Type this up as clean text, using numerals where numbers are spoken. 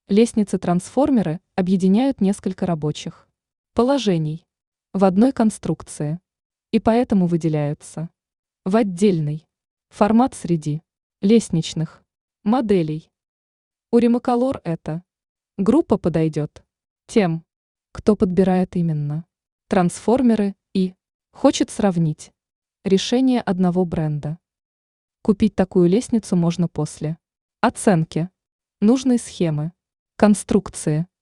Лестницы-трансформеры объединяют несколько рабочих положений в одной конструкции и поэтому выделяются в отдельный формат среди лестничных моделей. У Римоколор эта группа подойдет тем, кто подбирает именно трансформеры и хочет сравнить решение одного бренда. Купить такую лестницу можно после оценки нужной схемы конструкции